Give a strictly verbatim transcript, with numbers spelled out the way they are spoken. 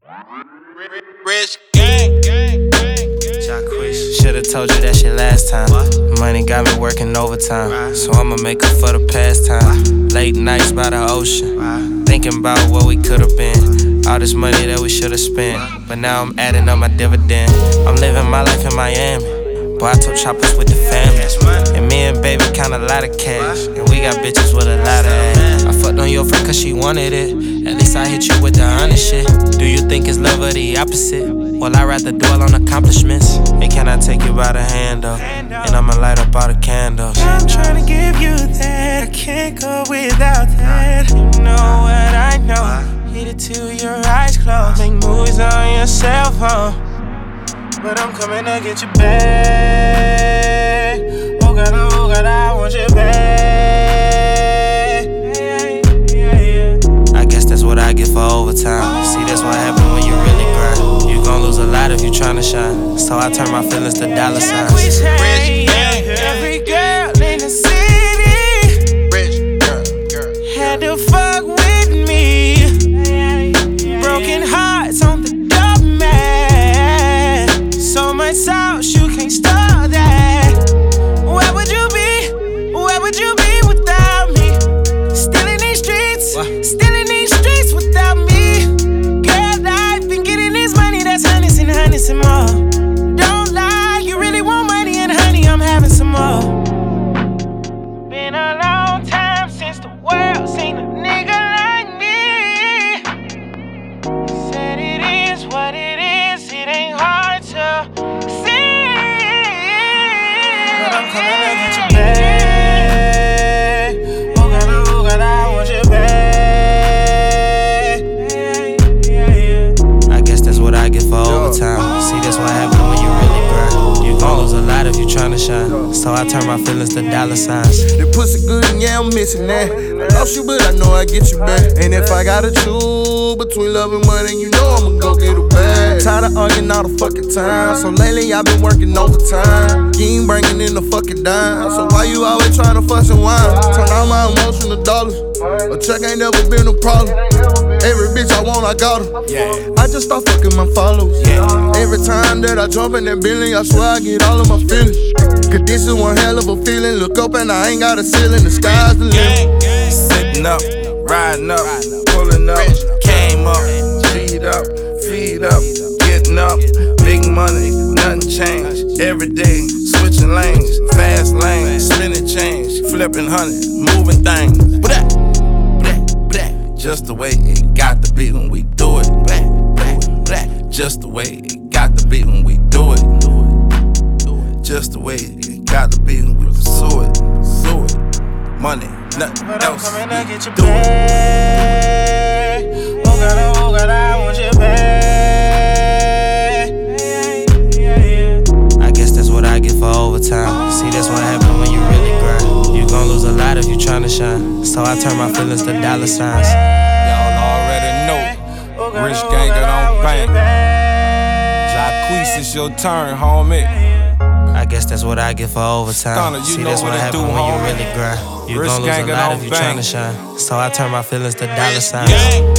Rich gang, gang, gang, gang. Should've told you that shit last time. Money got me working overtime, so I'ma make up for the past time. Late nights by the ocean, thinking about what we could've been. All this money that we should've spent, but now I'm adding up my dividend. I'm living my life in Miami, boy, I told choppers with the family. And me and baby count a lot of cash, and we got bitches with a lot of ass. I fucked on your friend cause she wanted it. At least I hit you with the honest shit. Do you think it's love or the opposite? Well, I'd rather dwell on accomplishments. And can I take you by the hand though? And I'ma light up all the candles. I'm tryna give you that, I can't go without that. You know what I know, hit it till your eyes closed. Make movies on your cell phone, but I'm coming to get you back. Oh God, oh God, I want you back. I guess that's what I get for overtime. See, that's what happens when you really grind. You gon' lose a lot if you tryna shine, so I turn my feelings to dollar signs. Rich gang, Every girl in the city, rich girl, girl. had to fuck with me. Broken hearts on the doormat. So much sauce, you can't stop that. Where would you be? Where would you be without me? Still in these streets, still in these streets without me. Girl, I've been getting this money, that's hundreds and hundreds and more. Don't lie, you really want money, and honey, I'm having some more. Been a long time since the world seen a nigga like me. Said it is what it is, it ain't hard to see. But I'm coming to get you back. Oh God, oh God, I want you back. I guess that's what I get for overtime. See, that's what happens when you really grind. You gon' lose a lot if you tryna shine, so I turn my feelings to dollar signs. The pussy good and yeah, I'm missing that. I lost you, but I know I get you back. And if I gotta choose between love and money, you know I'ma go get it back. Tired of arguing all the fucking time, so lately I've been working overtime. You ain't bringing in the fucking dime, so why you always trying to fuss and whine? Turn all my emotional dollars, a check ain't never been a problem. Every bitch I want, I got her. I just start fucking my follows. Every time that I jump in that building, I swear I get all of my feelings. Cause this is one hell of a feeling. Look up and I ain't got a ceiling, the sky's the limit. Sitting up, riding up, pulling up, came up, feed up, feed up, getting up, big money, nothing changed. Every day, switching lanes, fast lanes, spinning change, flipping honey, moving things. Blah, blah, blah. Just the way it got to be when we do it. Blah, blah, blah. Just the way it got to be when we do it. Just the way it got to be when we pursue it. Pursue it. Money, nothing But I'm else. coming to get you Do it. back. Oh God, oh God, I want you back. I guess that's what I get for overtime. See, that's what happens when you really grind. You gon' lose a lot if you tryna shine, so I turn my feelings to dollar signs. Y'all already know. Rich gang got on bang. Jacquees, it's your turn, homie. I guess that's what I get for overtime. Stunner, you See, know that's what what it happens do, when you homie. really grind. You Rich gon' lose a gang got lot on if you bang. tryna shine, so I turn my feelings to dollar signs. Gang.